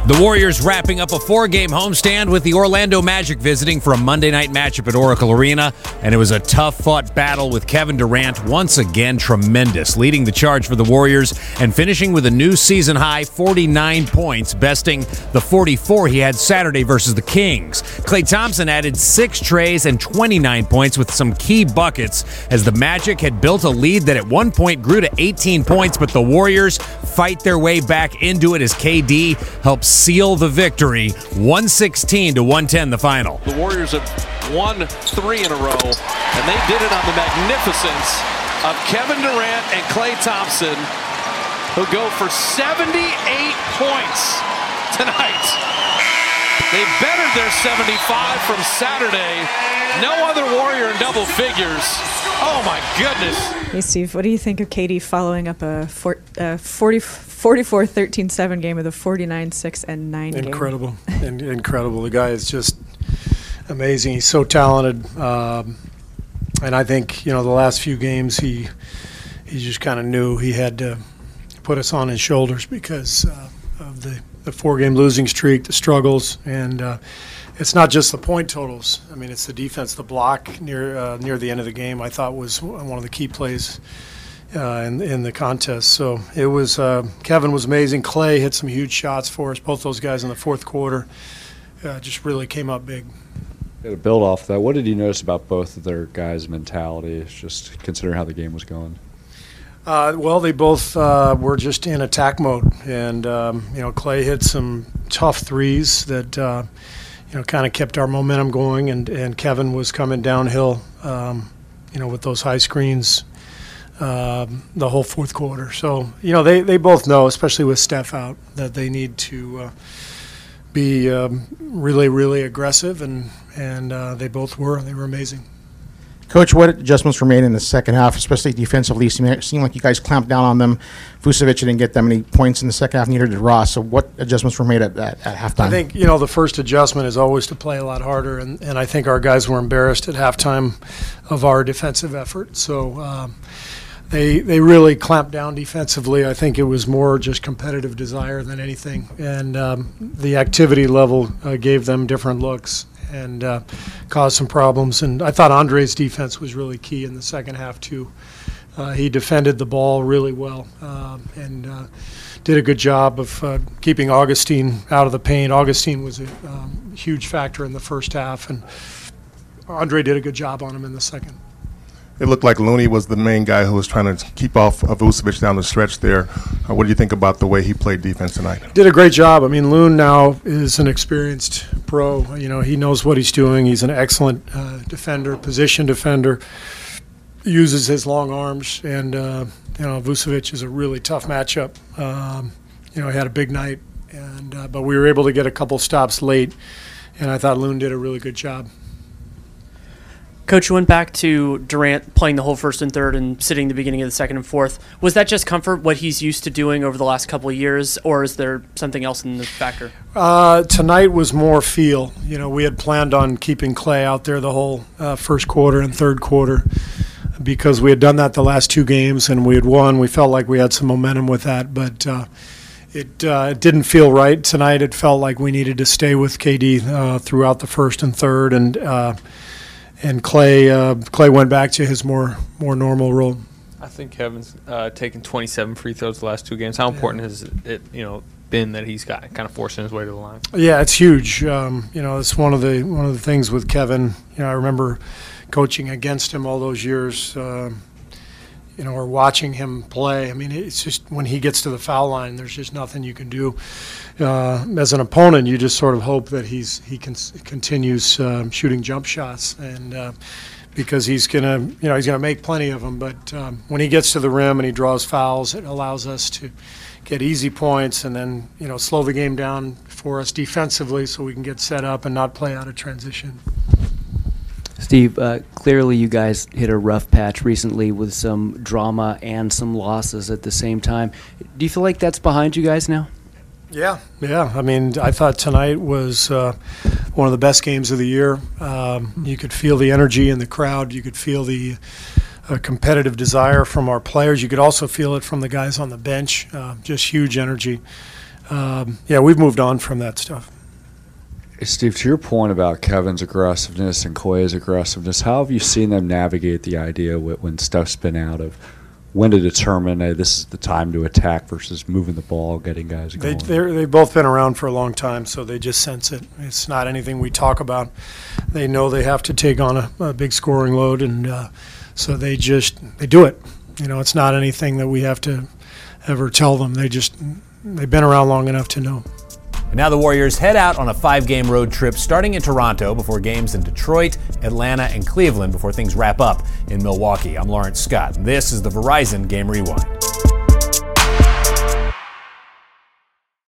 The Warriors wrapping up a 4-game homestand with the Orlando Magic visiting for a Monday night matchup at Oracle Arena, and it was a tough-fought battle with Kevin Durant once again tremendous, leading the charge for the Warriors and finishing with a new season-high 49 points, besting the 44 he had Saturday versus the Kings. Klay Thompson added 6 trays and 29 points with some key buckets as the Magic had built a lead that at one point grew to 18 points, but the Warriors fight their way back into it as KD helps seal the victory, 116-110 the final. The Warriors have won 3 in a row, and they did it on the magnificence of Kevin Durant and Klay Thompson, who go for 78 points tonight. They bettered their 75 from Saturday. No other Warrior in double figures. Oh my goodness. Hey Steve, what do you think of KD following up a 44-13-7 game with a 49-6-9 game? Incredible. Incredible. The guy is just amazing. He's so talented. And I think, the last few games he just kind of knew he had to put us on his shoulders because of the 4-game losing streak, the struggles, and it's not just the point totals. I mean, it's the defense. The block near the end of the game, I thought, was one of the key plays in the contest. So it was Kevin was amazing. Klay hit some huge shots for us. Both those guys in the fourth quarter just really came up big. To build off that, what did you notice about both of their guys' mentality, just considering how the game was going? Well, they both were just in attack mode, and Klay hit some tough threes that kind of kept our momentum going, and Kevin was coming downhill, with those high screens the whole fourth quarter. So they both know, especially with Steph out, that they need to be really, really aggressive, and they both were. They were amazing. Coach, what adjustments were made in the second half, especially defensively? It seemed like you guys clamped down on them. Vucevic didn't get that many points in the second half, neither did Ross. So what adjustments were made at halftime? I think, the first adjustment is always to play a lot harder, and I think our guys were embarrassed at halftime of our defensive effort. So they really clamped down defensively. I think it was more just competitive desire than anything, and the activity level gave them different looks and caused some problems. And I thought Andre's defense was really key in the second half too. He defended the ball really well and did a good job of keeping Augustine out of the paint. Augustine was a huge factor in the first half, and Andre did a good job on him in the second. It looked like Looney was the main guy who was trying to keep off Vucevic down the stretch there. What do you think about the way he played defense tonight? Did a great job. I mean, Loon now is an experienced pro. He knows what he's doing. He's an excellent defender, position defender, uses his long arms, and, Vucevic is a really tough matchup. He had a big night, but we were able to get a couple stops late, and I thought Loon did a really good job. Coach, you went back to Durant playing the whole first and third and sitting the beginning of the second and fourth. Was that just comfort, what he's used to doing over the last couple of years, or is there something else in the factor? Tonight was more feel. We had planned on keeping Klay out there the whole first quarter and third quarter because we had done that the last 2 games and we had won. We felt like we had some momentum with that, but it didn't feel right. Tonight it felt like we needed to stay with KD throughout the first and third, and Klay went back to his more normal role. I think Kevin's taken 27 free throws the last 2 games. How important has it, been that he's got kind of forcing his way to the line? Yeah, it's huge. It's one of the things with Kevin. I remember coaching against him all those years. Or watching him play. I mean, it's just when he gets to the foul line, there's just nothing you can do. As an opponent, you just sort of hope that he continues shooting jump shots, and because he's gonna make plenty of them. But when he gets to the rim and he draws fouls, it allows us to get easy points and then slow the game down for us defensively, so we can get set up and not play out of transition. Steve, clearly you guys hit a rough patch recently with some drama and some losses at the same time. Do you feel like that's behind you guys now? Yeah. I mean, I thought tonight was one of the best games of the year. You could feel the energy in the crowd. You could feel the competitive desire from our players. You could also feel it from the guys on the bench, just huge energy. we've moved on from that stuff. Steve, to your point about Kevin's aggressiveness and Quay's aggressiveness, how have you seen them navigate the idea when stuff's been out of when to determine, hey, this is the time to attack versus moving the ball, getting guys going? They've both been around for a long time, so they just sense it. It's not anything we talk about. They know they have to take on a big scoring load, and so they do it. It's not anything that we have to ever tell them. They've been around long enough to know. And now the Warriors head out on a 5-game road trip starting in Toronto before games in Detroit, Atlanta, and Cleveland before things wrap up in Milwaukee. I'm Lawrence Scott, and this is the Verizon Game Rewind.